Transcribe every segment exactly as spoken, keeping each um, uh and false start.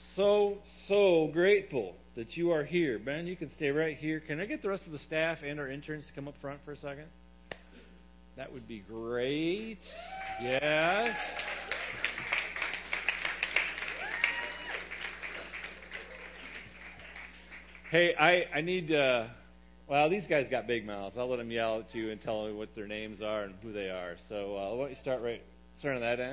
so, so grateful that you are here. Ben, you can stay right here. Can I get the rest of the staff and our interns to come up front for a second? That would be great. Yes. Hey, I, I need, uh, well, these guys got big mouths. I'll let them yell at you and tell me what their names are and who they are. So uh, why don't you start right, start on that end?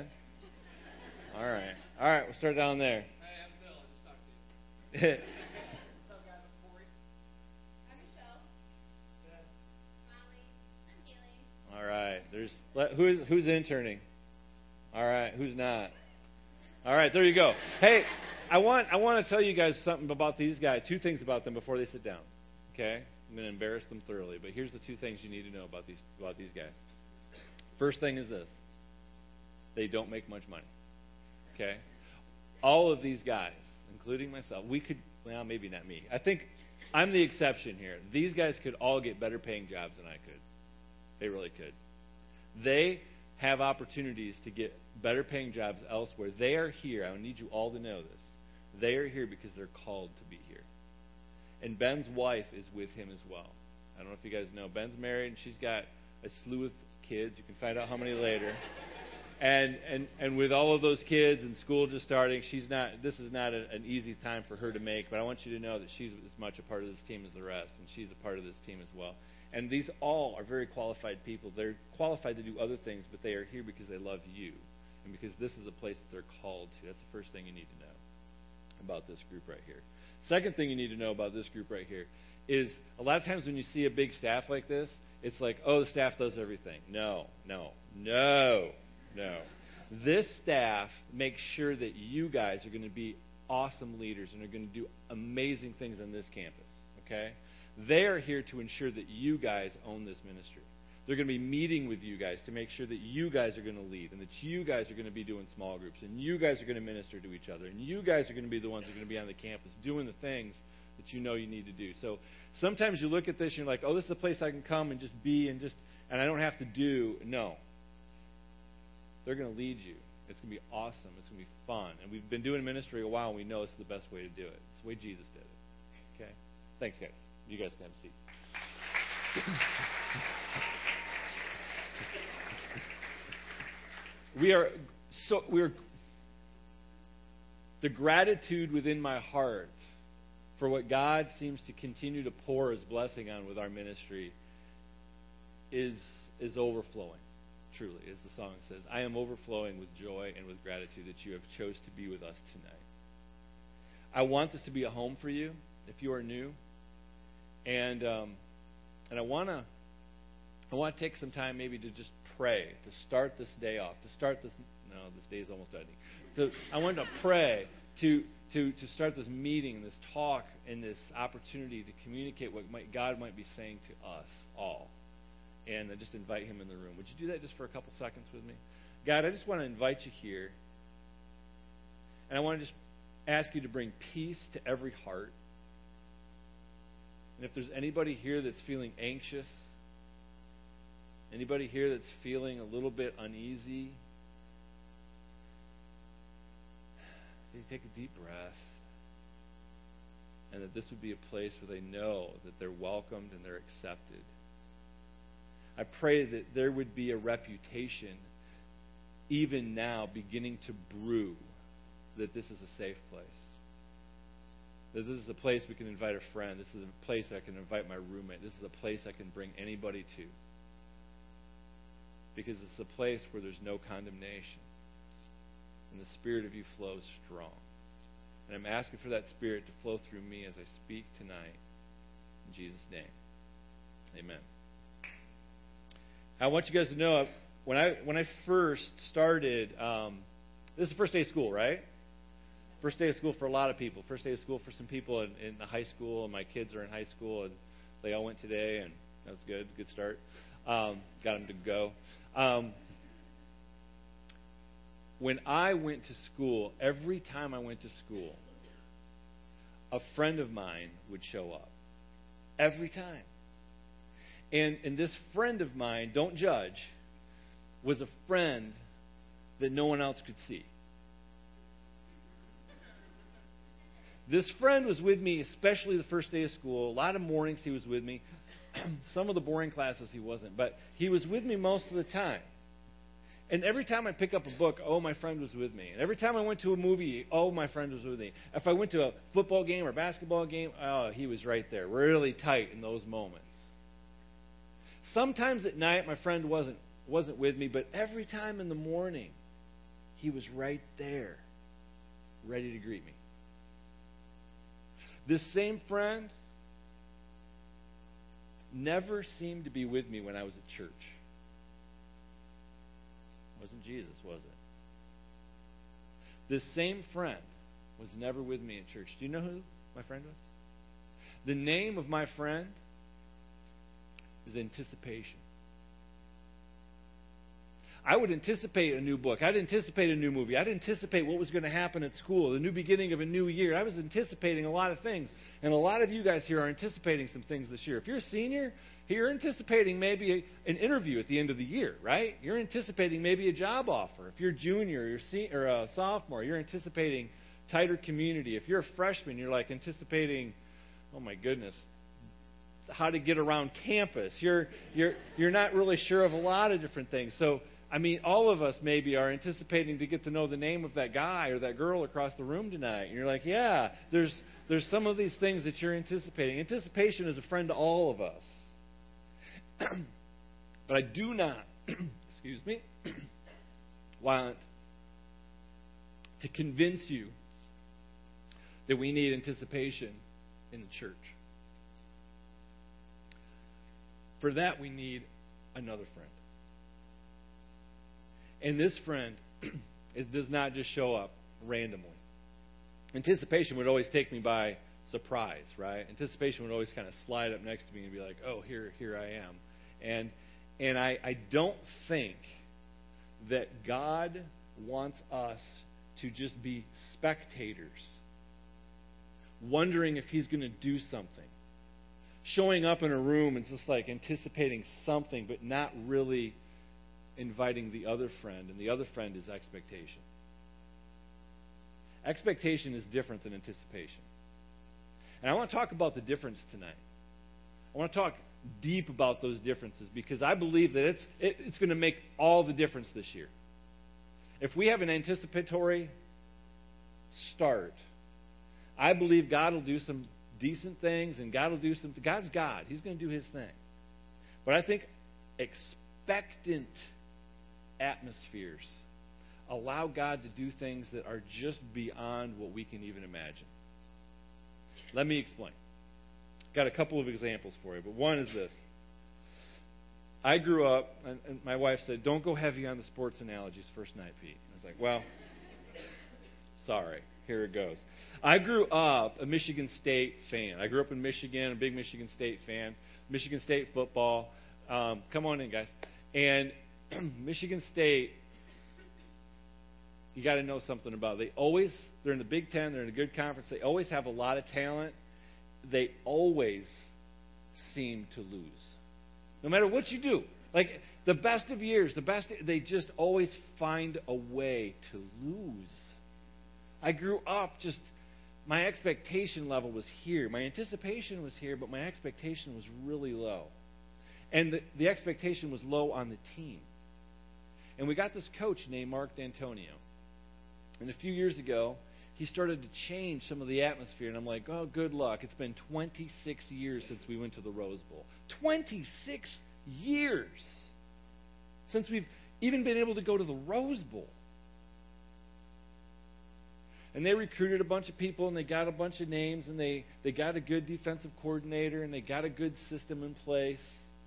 All right. All right, we'll start down there. Hey, I'm Bill. I just talked to you. What's up, guys? I'm Corey. I'm Michelle. Good. Molly. I'm Haley. All right. There's let, who's who's interning? All right. Who's not? All right. There you go. Hey, I want I want to tell you guys something about these guys. Two things about them before they sit down. Okay. I'm going to embarrass them thoroughly, but here's the two things you need to know about these about these guys. First thing is this: they don't make much money. Okay. All of these guys, including myself, we could, well, maybe not me. I think I'm the exception here. These guys could all get better paying jobs than I could. They really could. They have opportunities to get better paying jobs elsewhere. They are here. I need you all to know this. They are here because they're called to be here. And Ben's wife is with him as well. I don't know if you guys know. Ben's married, and she's got a slew of kids. You can find out how many later. And, and and with all of those kids and school just starting, she's not. This is not a, an easy time for her to make. But I want you to know that she's as much a part of this team as the rest, and she's a part of this team as well. And these all are very qualified people. They're qualified to do other things, but they are here because they love you, and because this is a place that they're called to. That's the first thing you need to know about this group right here. Second thing you need to know about this group right here is a lot of times when you see a big staff like this, it's like, oh, the staff does everything. No, no, no. No. This staff makes sure that you guys are going to be awesome leaders and are going to do amazing things on this campus. Okay? They are here to ensure that you guys own this ministry. They're going to be meeting with you guys to make sure that you guys are going to lead and that you guys are going to be doing small groups and you guys are going to minister to each other and you guys are going to be the ones who are going to be on the campus doing the things that you know you need to do. So sometimes you look at this and you're like, oh, this is a place I can come and just be and just, and I don't have to do. No. They're going to lead you. It's going to be awesome. It's going to be fun. And we've been doing ministry a while, and we know it's the best way to do it. It's the way Jesus did it. Okay? Thanks, guys. You guys can have a seat. we are so we're the gratitude within my heart for what God seems to continue to pour His blessing on with our ministry is is overflowing. Truly, as the song says, I am overflowing with joy and with gratitude that you have chose to be with us tonight. I want this to be a home for you if you are new, and um, and I want to I want to take some time maybe to just pray to start this day off. To start this, no, this day is almost ending. To, I want to pray to to to start this meeting, this talk, and this opportunity to communicate what might, God might be saying to us all. And just invite Him in the room. Would you do that just for a couple seconds with me? God, I just want to invite you here. And I want to just ask you to bring peace to every heart. And if there's anybody here that's feeling anxious, anybody here that's feeling a little bit uneasy, so you take a deep breath. And that this would be a place where they know that they're welcomed and they're accepted. I pray that there would be a reputation, even now, beginning to brew, that this is a safe place. That this is a place we can invite a friend. This is a place I can invite my roommate. This is a place I can bring anybody to. Because it's a place where there's no condemnation. And the Spirit of you flows strong. And I'm asking for that Spirit to flow through me as I speak tonight. In Jesus' name. Amen. I want you guys to know, when I when I first started, um, this is the first day of school, right? First day of school for a lot of people. First day of school for some people in, in the high school, and my kids are in high school, and they all went today, and that was good, good start. Um, got them to go. Um, when I went to school, every time I went to school, a friend of mine would show up. Every time. And, and this friend of mine, don't judge, was a friend that no one else could see. This friend was with me, especially the first day of school. A lot of mornings he was with me. Some of the boring classes he wasn't, but he was with me most of the time. And every time I pick up a book, oh, my friend was with me. And every time I went to a movie, oh, my friend was with me. If I went to a football game or basketball game, oh, he was right there, really tight in those moments. Sometimes at night, my friend wasn't wasn't with me, but every time in the morning, he was right there, ready to greet me. This same friend never seemed to be with me when I was at church. It wasn't Jesus, was it? This same friend was never with me in church. Do you know who my friend was? The name of my friend is anticipation. I would anticipate a new book. I'd anticipate a new movie. I'd anticipate what was going to happen at school, the new beginning of a new year. I was anticipating a lot of things. And a lot of you guys here are anticipating some things this year. If you're a senior, you're anticipating maybe a, an interview at the end of the year, right? You're anticipating maybe a job offer. If you're a junior or, you're se- or a sophomore, you're anticipating tighter community. If you're a freshman, you're like anticipating, oh my goodness, how to get around campus. You're you're you're not really sure of a lot of different things. So, I mean, all of us maybe are anticipating to get to know the name of that guy or that girl across the room tonight. And you're like, yeah, there's there's some of these things that you're anticipating. Anticipation is a friend to all of us. But I do not, excuse me, want to convince you that we need anticipation in the church. For that, we need another friend. And this friend it does not just show up randomly. Anticipation would always take me by surprise, right? Anticipation would always kind of slide up next to me and be like, oh, here here I am. And and I, I don't think that God wants us to just be spectators, wondering if He's going to do something. Showing up in a room and just like anticipating something, but not really inviting the other friend. And the other friend is expectation. Expectation is different than anticipation. And I want to talk about the difference tonight. I want to talk deep about those differences because I believe that it's it, it's going to make all the difference this year. If we have an anticipatory start, I believe God will do some decent things, and God will do some. God's God; He's going to do His thing. But I think expectant atmospheres allow God to do things that are just beyond what we can even imagine. Let me explain. Got a couple of examples for you, but one is this. I grew up, and, and my wife said, "Don't go heavy on the sports analogies first night, Pete." I was like, "Well, sorry. Here it goes." I grew up a Michigan State fan. I grew up in Michigan, a big Michigan State fan. Michigan State football. Um, come on in, guys. And Michigan State, you got to know something about it. They always, they're in the Big Ten, they're in a good conference. They always have a lot of talent. They always seem to lose. No matter what you do. Like the best of years, the best, they just always find a way to lose. I grew up just, my expectation level was here. My anticipation was here, but my expectation was really low. And the, the expectation was low on the team. And we got this coach named Mark D'Antonio. And a few years ago, he started to change some of the atmosphere. And I'm like, oh, good luck. It's been twenty-six years since we went to the Rose Bowl. twenty-six years since we've even been able to go to the Rose Bowl. And they recruited a bunch of people, and they got a bunch of names, and they, they got a good defensive coordinator, and they got a good system in place.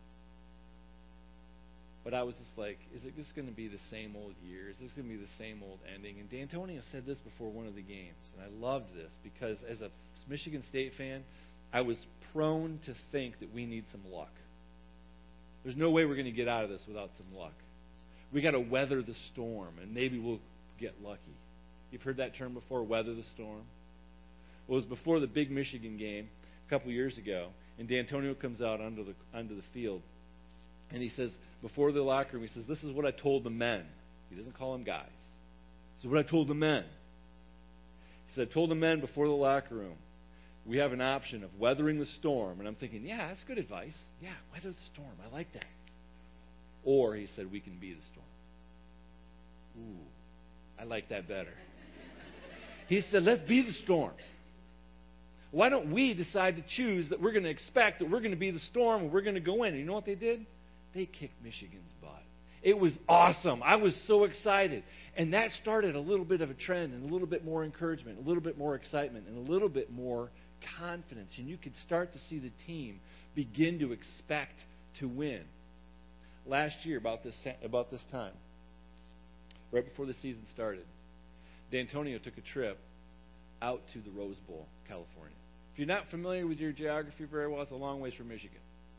But I was just like, is it just going to be the same old year? Is this going to be the same old ending? And D'Antonio said this before one of the games, and I loved this because as a Michigan State fan, I was prone to think that we need some luck. There's no way we're going to get out of this without some luck. We got to weather the storm, and maybe we'll get lucky. You've heard that term before, weather the storm? Well, it was before the big Michigan game a couple years ago, and D'Antonio comes out onto the onto the field, and he says, before the locker room, he says, this is what I told the men. He doesn't call them guys. This is what I told the men. He said, told the men before the locker room, we have an option of weathering the storm. And I'm thinking, yeah, that's good advice. Yeah, weather the storm. I like that. Or, he said, we can be the storm. Ooh, I like that better. He said, let's be the storm. Why don't we decide to choose that we're going to expect that we're going to be the storm and we're going to go in? And you know what they did? They kicked Michigan's butt. It was awesome. I was so excited. And that started a little bit of a trend and a little bit more encouragement, a little bit more excitement, and a little bit more confidence. And you could start to see the team begin to expect to win. Last year, about this, about this time, right before the season started, D'Antonio took a trip out to the Rose Bowl, California. If you're not familiar with your geography very well, it's a long ways from Michigan.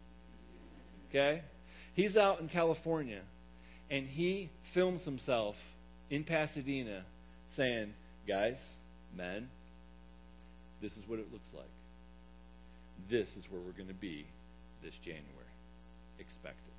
Okay? He's out in California, and he films himself in Pasadena saying, guys, men, this is what it looks like. This is where we're going to be this January. Expect it.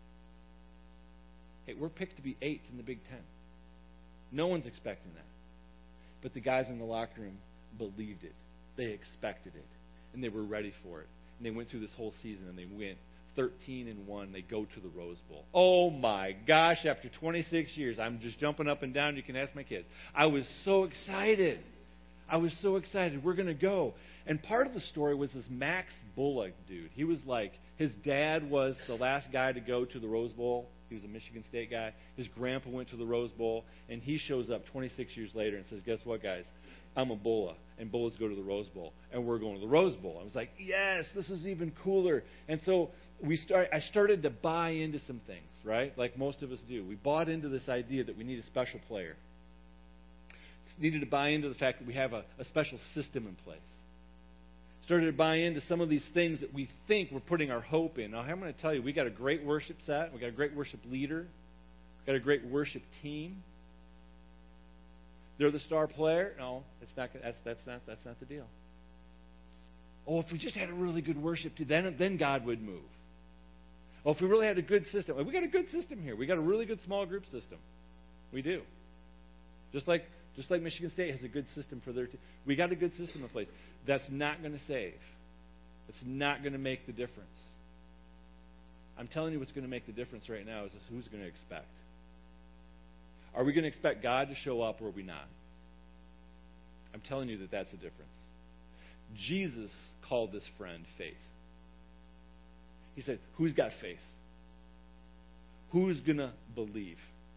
Hey, we're picked to be eighth in the Big Ten. No one's expecting that. But the guys in the locker room believed it. They expected it. And they were ready for it. And they went through this whole season, and they went thirteen and one. They go to the Rose Bowl. Oh, my gosh, after twenty-six years, I'm just jumping up and down. You can ask my kids. I was so excited. I was so excited. We're going to go. And part of the story was this Max Bullock dude. He was like, his dad was the last guy to go to the Rose Bowl. He was a Michigan State guy. His grandpa went to the Rose Bowl, and he shows up twenty-six years later and says, guess what, guys? I'm a Bulla, and Bullas go to the Rose Bowl, and we're going to the Rose Bowl. I was like, yes, this is even cooler. And so we start. I started to buy into some things, right, like most of us do. We bought into this idea that we need a special player. Needed to buy into the fact that we have a, a special system in place. Started to buy into some of these things that we think we're putting our hope in. Now, I'm going to tell you, we got a great worship set. We got a great worship leader. We got a great worship team. They're the star player. No, it's not. That's that's not that's not the deal. Oh, if we just had a really good worship team, then then God would move. Oh, if we really had a good system, we got a good system here. We got a really good small group system. We do. Just like just like Michigan State has a good system for their team. We got a good system in place. That's not going to save. It's not going to make the difference. I'm telling you what's going to make the difference right now is who's going to expect. Are we going to expect God to show up or are we not? I'm telling you that that's the difference. Jesus called this friend faith. He said, who's got faith? Who's going to believe?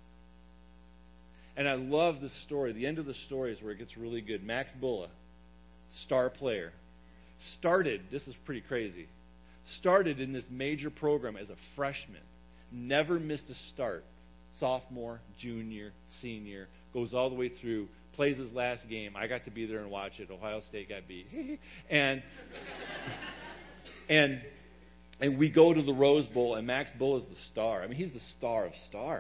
And I love this story. The end of the story is where it gets really good. Max Bulla, star player, started, this is pretty crazy, started in this major program as a freshman, never missed a start. Sophomore, junior, senior, goes all the way through, plays his last game. I got to be there and watch it. Ohio State got beat. and and and we go to the Rose Bowl, and Max Bulla is the star. I mean, he's the star of stars.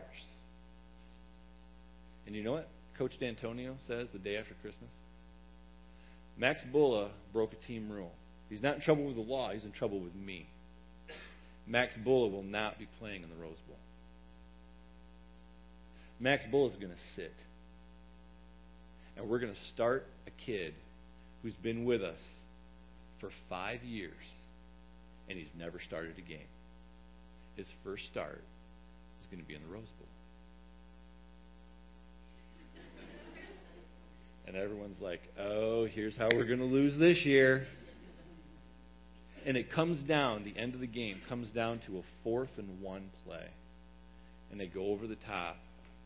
And you know what Coach D'Antonio says the day after Christmas? Max Bulla broke a team rule. He's not in trouble with the law. He's in trouble with me. Max Bulla will not be playing in the Rose Bowl. Max Bulla is going to sit. And we're going to start a kid who's been with us for five years, and he's never started a game. His first start is going to be in the Rose Bowl. And everyone's like, oh, here's how we're going to lose this year. And it comes down, the end of the game comes down to a fourth and one play. And they go over the top.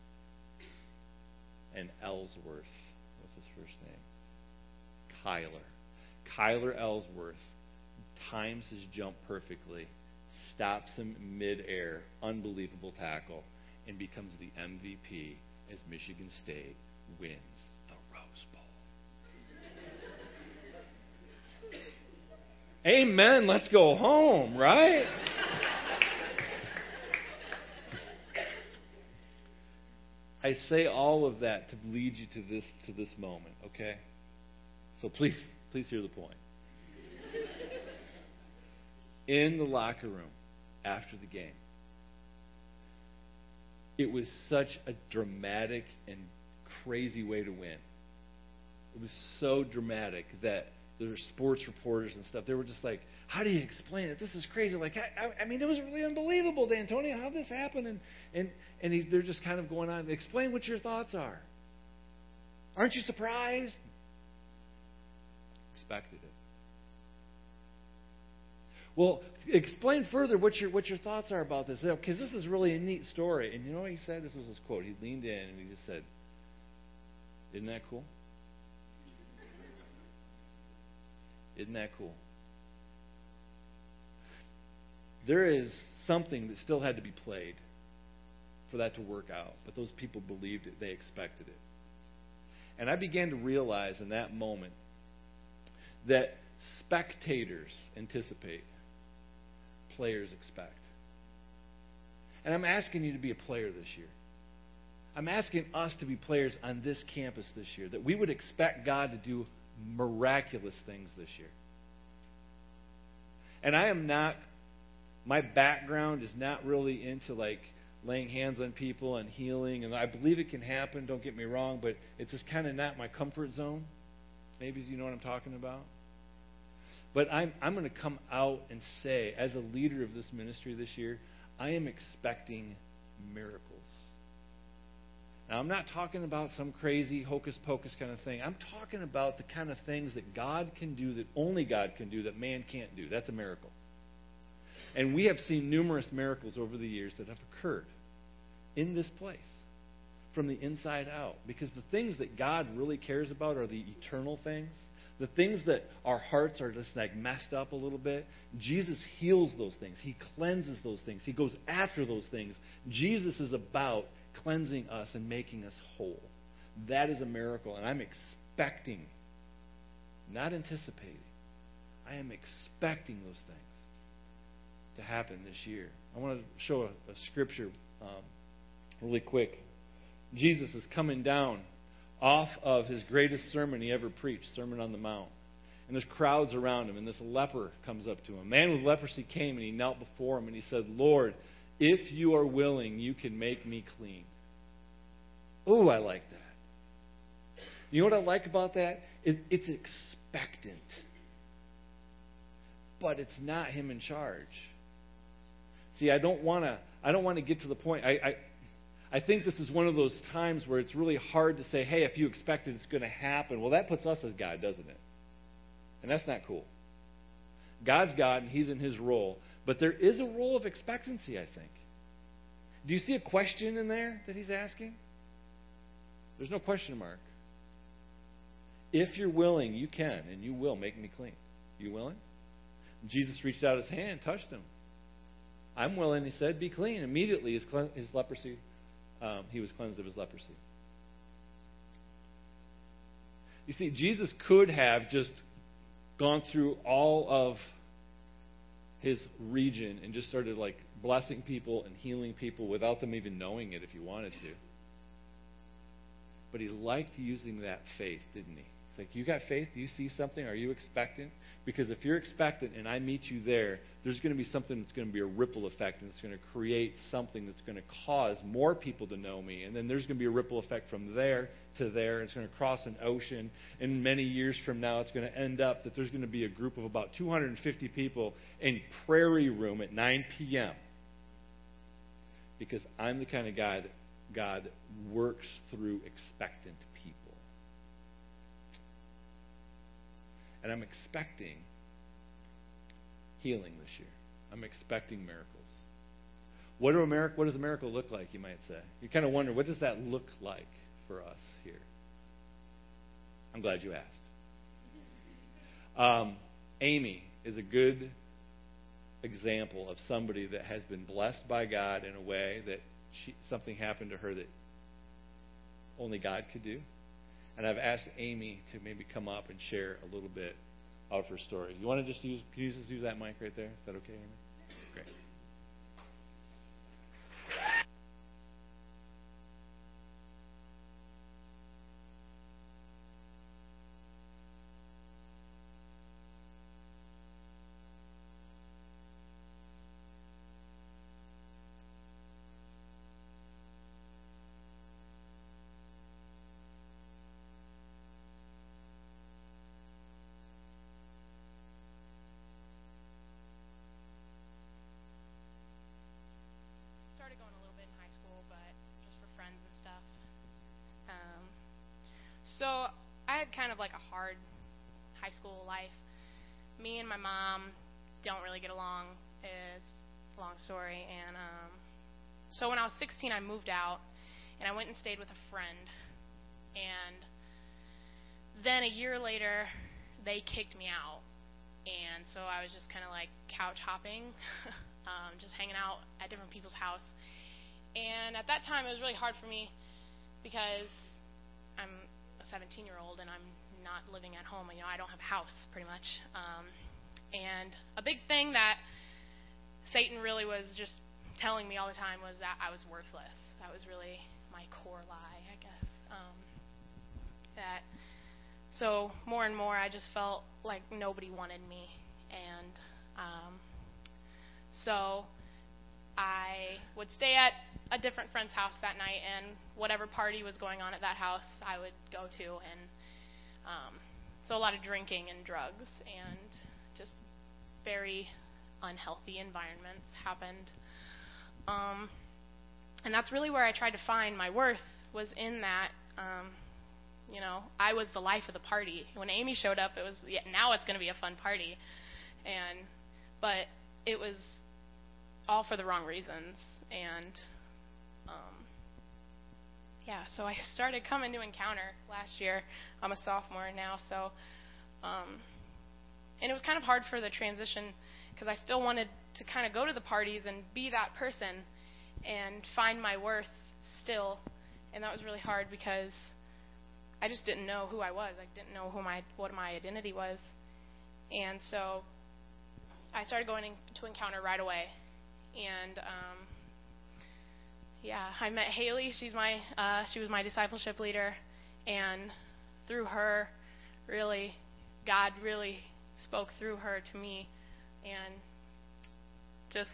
And Ellsworth, what's his first name? Kyler. Kyler Ellsworth times his jump perfectly, stops him midair, unbelievable tackle, and becomes the M V P as Michigan State wins the Rose Bowl. Amen. Let's go home, right? I say all of that to lead you to this to this moment, okay? So please, please hear the point. In the locker room after the game, it was such a dramatic and crazy way to win. It was so dramatic that there were sports reporters and stuff. They were just like, how do you explain it? This is crazy. Like, I, I, I mean, it was really unbelievable, D'Antonio, how this happened. And, and, and he, they're just kind of going on. Explain what your thoughts are. Aren't you surprised? Expected it. Well, explain further what your what your thoughts are about this, because this is really a neat story. And you know what he said? This was his quote. He leaned in and he just said, "Isn't that cool? Isn't that cool?" There is something that still had to be played for that to work out, but those people believed it. They expected it. And I began to realize in that moment that spectators anticipate, players expect. And I'm asking you to be a player this year. I'm asking us to be players on this campus this year, that we would expect God to do miraculous things this year. And I am not, my background is not really into like laying hands on people and healing, and I believe it can happen, don't get me wrong, but it's just kind of not my comfort zone. Maybe you know what I'm talking about. But I'm, I'm going to come out and say, as a leader of this ministry this year, I am expecting miracles. Now, I'm not talking about some crazy hocus-pocus kind of thing. I'm talking about the kind of things that God can do, that only God can do, that man can't do. That's a miracle. And we have seen numerous miracles over the years that have occurred in this place from the inside out. Because the things that God really cares about are the eternal things. The things that our hearts are just like messed up a little bit. Jesus heals those things. He cleanses those things. He goes after those things. Jesus is about cleansing us and making us whole. That is a miracle. And I'm expecting, not anticipating, I am expecting those things to happen this year. I want to show a, a scripture um, really quick. Jesus is coming down off of his greatest sermon he ever preached, Sermon on the Mount. And there's crowds around him, and this leper comes up to him. A man with leprosy came, and he knelt before him, and he said, "Lord, if you are willing, you can make me clean." Oh, I like that. You know what I like about that? It, it's expectant. But it's not him in charge. See, I don't want to. I don't want to get to the point. I, I, I think this is one of those times where it's really hard to say, "Hey, if you expect it, it's going to happen." Well, that puts us as God, doesn't it? And that's not cool. God's God, and He's in His role, but there is a role of expectancy, I think. Do you see a question in there that He's asking? There's no question mark. If you're willing, you can, and you will make me clean. You willing? Jesus reached out His hand, touched him. I'm willing, he said, be clean. Immediately, his, cle- his leprosy, um, he was cleansed of his leprosy. You see, Jesus could have just gone through all of his region and just started like blessing people and healing people without them even knowing it if he wanted to. But he liked using that faith, didn't he? It's like, you got faith? Do you see something? Are you expectant? Because if you're expectant and I meet you there, there's going to be something that's going to be a ripple effect, and it's going to create something that's going to cause more people to know me. And then there's going to be a ripple effect from there to there. And it's going to cross an ocean. And many years from now, it's going to end up that there's going to be a group of about two hundred fifty people in Prairie Room at nine p.m. Because I'm the kind of guy that God works through expectant people. And I'm expecting healing this year. I'm expecting miracles. What, do a miracle, what does a miracle look like, you might say? You kind of wonder, what does that look like for us here? I'm glad you asked. Um, Amy is a good example of somebody that has been blessed by God in a way that she, something happened to her that only God could do. And I've asked Amy to maybe come up and share a little bit of her story. You want to just use, can you just use that mic right there? Is that okay, Amy? Great. so I had kind of like a hard high school life. Me and my mom don't really get along. It's a long story. And um, so when I was sixteen, I moved out, and I went and stayed with a friend. And then a year later, they kicked me out. And so I was just kind of like couch hopping, um, just hanging out at different people's house. And at that time, it was really hard for me because I'm a seventeen-year-old and I'm not living at home. You know, I don't have a house, pretty much. Um, and a big thing that Satan really was just telling me all the time was that I was worthless. That was really my core lie, I guess. Um, that so more and more, I just felt like nobody wanted me, and um, so I would stay at a different friend's house that night, and whatever party was going on at that house, I would go to, and um, so a lot of drinking and drugs and just very unhealthy environments happened. Um, and that's really where I tried to find my worth, was in that. Um, you know, I was the life of the party. When Amy showed up, it was, yeah, now it's going to be a fun party. And, but it was all for the wrong reasons. And, um, yeah, so I started coming to Encounter last year. I'm a sophomore now, so, um, and it was kind of hard for the transition because I still wanted to kind of go to the parties and be that person and find my worth still. And that was really hard because I just didn't know who I was. I didn't know who my what my identity was. And so I started going to Encounter right away. And um, yeah, I met Haley. She's my uh, she was my discipleship leader, and through her, really, God really spoke through her to me, and just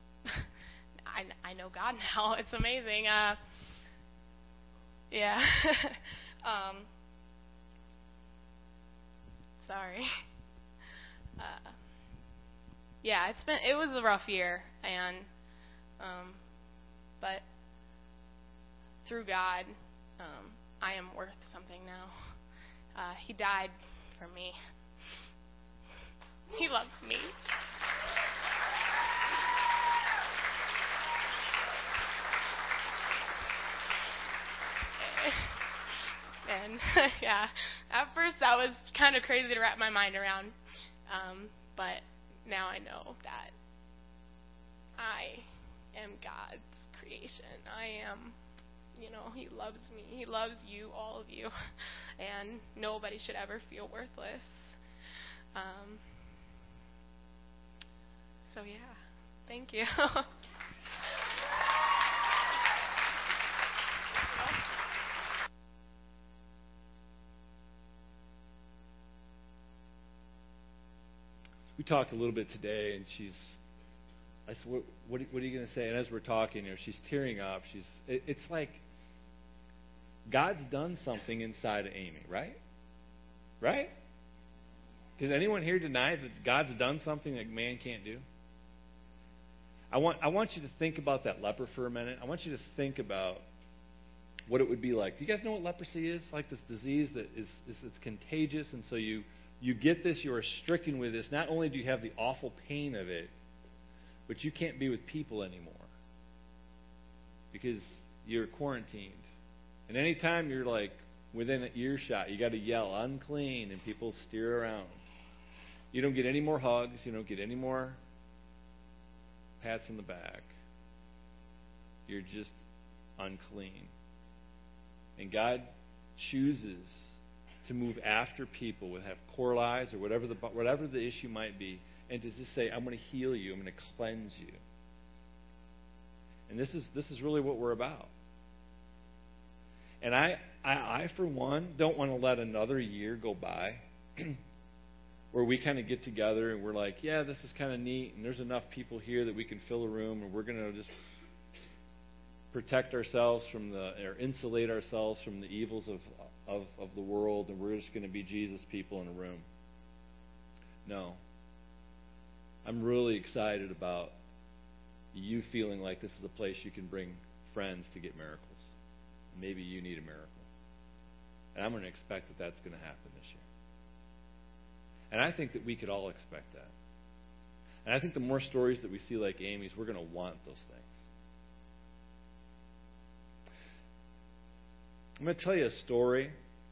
I I know God now. It's amazing. Uh, yeah. um, sorry. Uh, yeah, it's been it was a rough year, and um, but through God, um, I am worth something now. Uh, he died for me. He loves me. And yeah, at first that was kind of crazy to wrap my mind around, um, but now I know that I am God's creation. I am, you know, He loves me. He loves you, all of you, and nobody should ever feel worthless. Um, so yeah, thank you. We talked a little bit today, and she's. I said, "What, what, what are you going to say?" And as we're talking, you know, she's tearing up. She's. It, it's like God's done something inside of Amy, right? Right? Does anyone here deny that God's done something that man can't do? I want. I want you to think about that leper for a minute. I want you to think about what it would be like. Do you guys know what leprosy is? Like this disease that is, is it's contagious, and so you. You get this, you are stricken with this. Not only do you have the awful pain of it, but you can't be with people anymore because you're quarantined. And anytime you're like within an earshot, you got to yell unclean, and people steer around. You don't get any more hugs. You don't get any more pats on the back. You're just unclean. And God chooses to move after people with have core lies or whatever the whatever the issue might be, and to just say, "I'm going to heal you. I'm going to cleanse you." And this is this is really what we're about. And I, I, I for one, don't want to let another year go by where we kind of get together and we're like, "Yeah, this is kind of neat, and there's enough people here that we can fill a room, and we're going to just protect ourselves from the or insulate ourselves from the evils of." Of, of the world, and we're just going to be Jesus people in a room." No. I'm really excited about you feeling like this is a place you can bring friends to get miracles. Maybe you need a miracle. And I'm going to expect that that's going to happen this year. And I think that we could all expect that. And I think the more stories that we see like Amy's, we're going to want those things. I'm going to tell you a story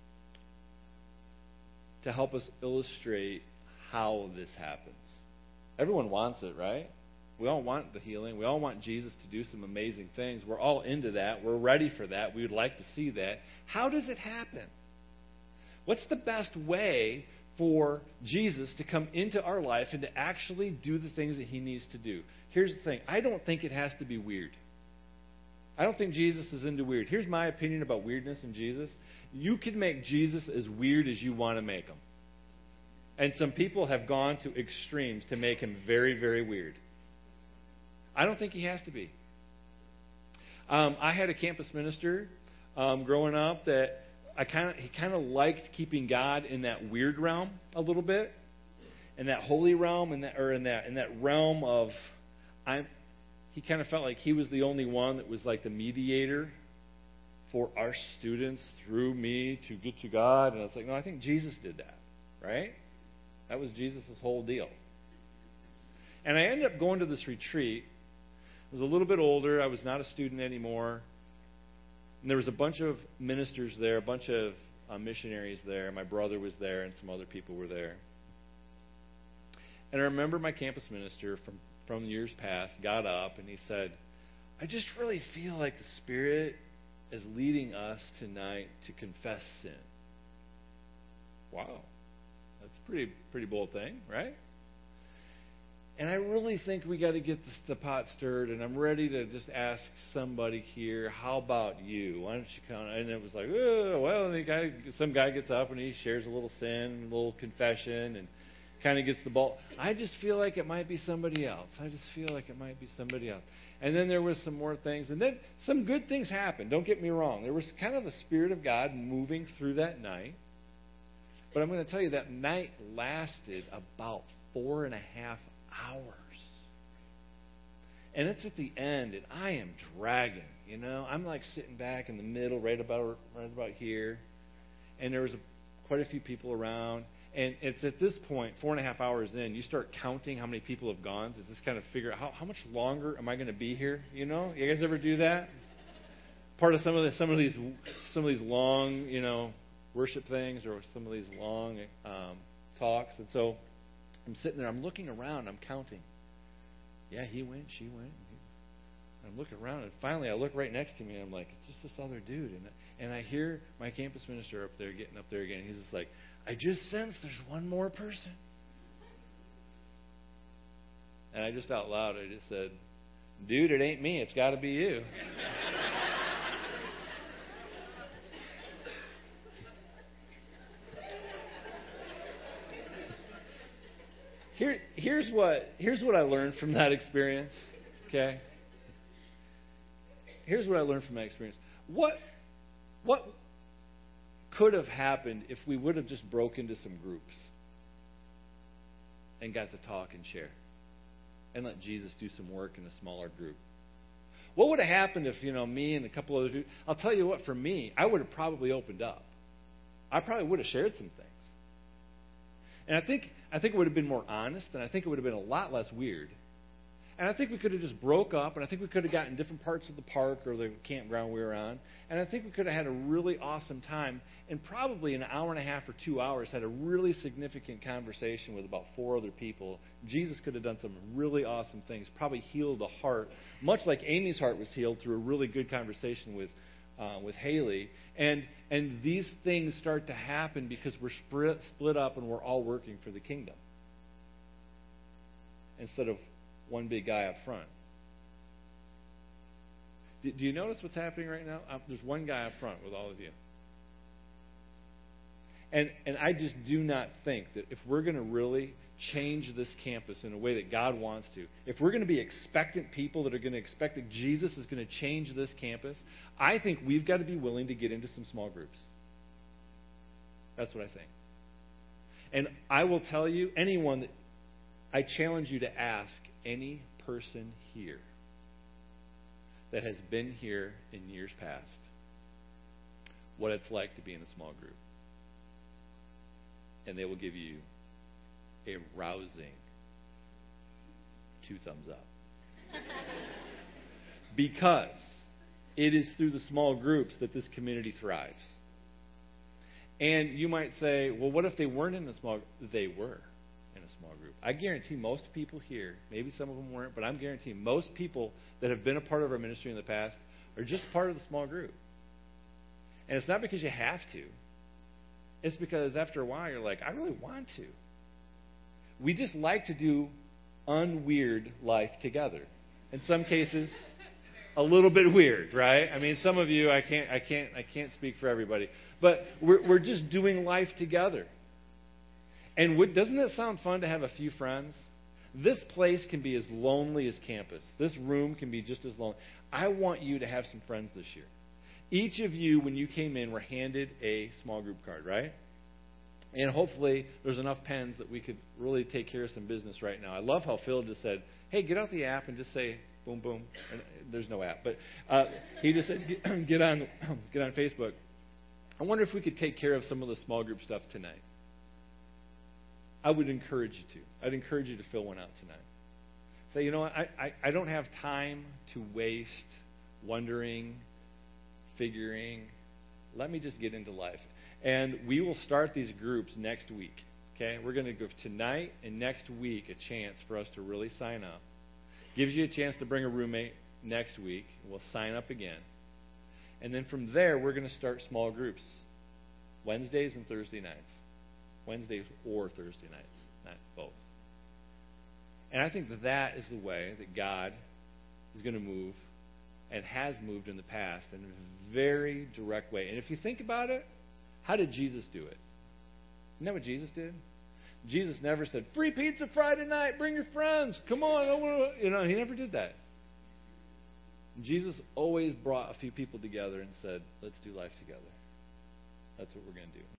to help us illustrate how this happens. Everyone wants it, right? We all want the healing. We all want Jesus to do some amazing things. We're all into that. We're ready for that. We would like to see that. How does it happen? What's the best way for Jesus to come into our life and to actually do the things that He needs to do? Here's the thing. I don't think it has to be weird. I don't think Jesus is into weird. Here's my opinion about weirdness in Jesus. You can make Jesus as weird as you want to make Him. And some people have gone to extremes to make Him very, very weird. I don't think He has to be. Um, I had a campus minister um, growing up that I kind of he kind of liked keeping God in that weird realm a little bit, in that holy realm, in that or in that in that realm of I'm. He kind of felt like he was the only one that was like the mediator for our students through me to get to God. And I was like, no, I think Jesus did that, right? That was Jesus' whole deal. And I ended up going to this retreat. I was a little bit older. I was not a student anymore. And there was a bunch of ministers there, a bunch of uh, missionaries there. My brother was there, and some other people were there. And I remember my campus minister from, from years past got up and he said, I just really feel like the Spirit is leading us tonight to confess sin. Wow. That's a pretty, pretty bold thing, right? And I really think we got to get this, the pot stirred, and I'm ready to just ask somebody here, how about you? Why don't you come? And it was like, oh, well, the guy, some guy gets up and he shares a little sin, a little confession, and kind of gets the ball. I just feel like it might be somebody else. I just feel like it might be somebody else. And then there was some more things, and then some good things happened. Don't get me wrong. There was kind of the Spirit of God moving through that night. But I'm going to tell you that night lasted about four and a half hours. And it's at the end, and I am dragging, you know. I'm like sitting back in the middle, right about right about here. And there was a, quite a few people around. And it's at this point, four and a half hours in, you start counting how many people have gone to just kind of figure out how, how much longer am I going to be here? You know, you guys ever do that? Part of some of the, some of these some of these long, you know, worship things or some of these long um, talks. And so I'm sitting there, I'm looking around, I'm counting. Yeah, he went, she went. I'm looking around, and finally I look right next to me, and I'm like, it's just this other dude. And and I hear my campus minister up there getting up there again. And he's just like, I just sense there's one more person. And I just out loud, I just said, dude, it ain't me. It's got to be you. Here, here's what here's what I learned from that experience. Okay. Here's what I learned from that experience. What what could have happened if we would have just broke into some groups and got to talk and share and let Jesus do some work in a smaller group? What would have happened if, you know, me and a couple other dudes, I'll tell you what, for me, I would have probably opened up. I probably would have shared some things. And I think I think it would have been more honest, and I think it would have been a lot less weird. And I think we could have just broke up, and I think we could have gotten different parts of the park or the campground we were on, and I think we could have had a really awesome time, and probably an hour and a half or two hours had a really significant conversation with about four other people. Jesus could have done some really awesome things, probably healed a heart, much like Amy's heart was healed through a really good conversation with uh, with Haley. And and these things start to happen because we're split, split up and we're all working for the kingdom instead of one big guy up front. Do, do you notice what's happening right now? Uh, there's one guy up front with all of you. And and I just do not think that if we're going to really change this campus in a way that God wants to, if we're going to be expectant people that are going to expect that Jesus is going to change this campus, I think we've got to be willing to get into some small groups. That's what I think. And I will tell you, anyone that I challenge you to ask any person here that has been here in years past, what it's like to be in a small group. And they will give you a rousing two thumbs up. Because it is through the small groups that this community thrives. And you might say, well, what if they weren't in a small group? They were in a small group. I guarantee most people here, maybe some of them weren't, but I'm guaranteeing most people that have been a part of our ministry in the past are just part of the small group. And it's not because you have to. It's because after a while you're like, I really want to. We just like to do unweird life together. In some cases, a little bit weird, right? I mean, some of you, I can't, I can't, I can't speak for everybody, but we're we're just doing life together. And would, doesn't it sound fun to have a few friends? This place can be as lonely as campus. This room can be just as lonely. I want you to have some friends this year. Each of you, when you came in, were handed a small group card, right? And hopefully there's enough pens that we could really take care of some business right now. I love how Phil just said, hey, get out the app and just say, boom, boom. And there's no app. But uh, he just said, get, get on get on Facebook. I wonder if we could take care of some of the small group stuff tonight. I would encourage you to. I'd encourage you to fill one out tonight. Say, you know what, I, I, I don't have time to waste wondering, figuring. Let me just get into life. And we will start these groups next week. Okay? We're going to give tonight and next week a chance for us to really sign up. Gives you a chance to bring a roommate next week. We'll sign up again. And then from there, we're going to start small groups. Wednesdays and Thursday nights. Wednesdays or Thursday nights. Not both. And I think that that is the way that God is going to move and has moved in the past in a very direct way. And if you think about it, how did Jesus do it? Isn't that what Jesus did? Jesus never said, free pizza Friday night, bring your friends, come on. I wanna, you know, he never did that. Jesus always brought a few people together and said, let's do life together. That's what we're going to do.